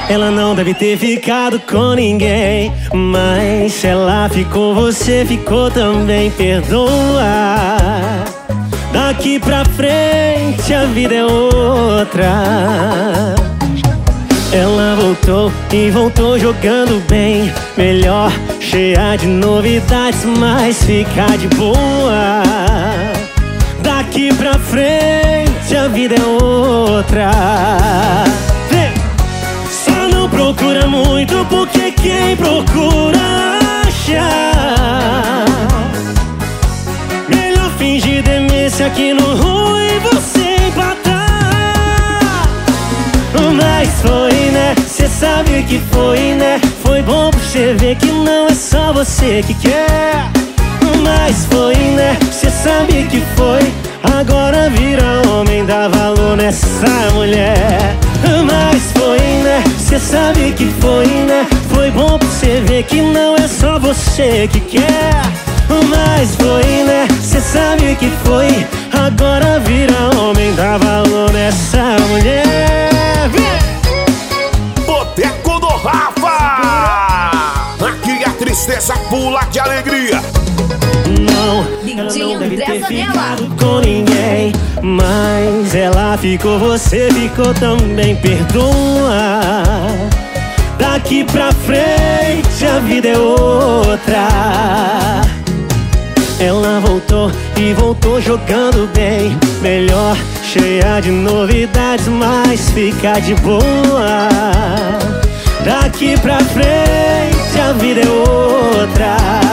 Ela não deve ter ficado com ninguém, mas se ela ficou, você ficou também. Perdoa. Daqui pra frente a vida é outra. Ela voltou e voltou jogando bem. Melhor, cheia de novidades, mas fica de boa. Daqui pra frente a vida é outra. Só não procura muito, porque quem procura acha. Melhor fingir demência aqui no ruim você empatar. Mas foi, né? Cê sabe que foi, né? Foi bom pra você ver que não é só você que quer. Mas foi, né? Cê sabe que foi. Agora vira homem, dá valor nessa mulher. Mas foi, né? Cê sabe que foi, né? Foi bom pra você ver que não é só você que quer. Mas foi, né? Cê sabe que foi. Agora vira homem, dá valor nessa mulher. Boteco do Rafa! Aqui a tristeza pula de alegria. Não, ela não deve ter ficado com ninguém, mas ela ficou, você ficou também. Perdoa. Daqui pra frente a vida é outra. Ela voltou e voltou jogando bem. Melhor, cheia de novidades, mas fica de boa. Daqui pra frente a vida é outra.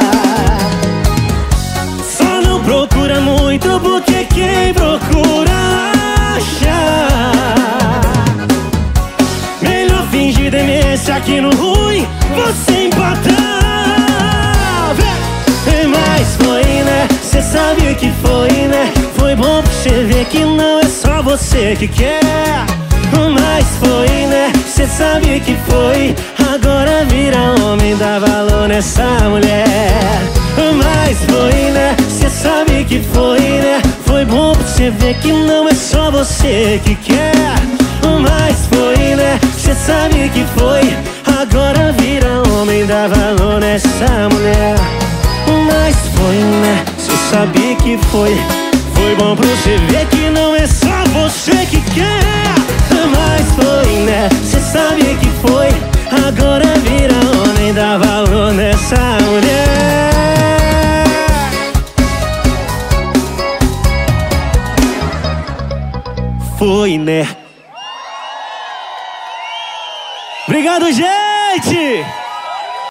Só não procura muito, porque quem procura acha. Melhor fingir demência aqui no ruim você empatar. Mas foi, né? Cê sabe que foi, né? Foi bom pra você ver que não é só você que quer. Mas foi, né? Cê sabe que foi. Agora vira homem, dá valor nessa mulher. Mas foi, né? Cê sabe que foi, né? Foi bom pra você ver que não é só você que quer. Mas foi, né? Cê sabe que foi. Agora vira homem, dá valor nessa mulher. Mas foi, né? Cê sabe que foi. Foi bom pra você ver que não é só você que quer. Mas foi, né? Cê sabe que foi. Agora vira homem, dá valor nessa mulher. Foi, né? Obrigado, gente!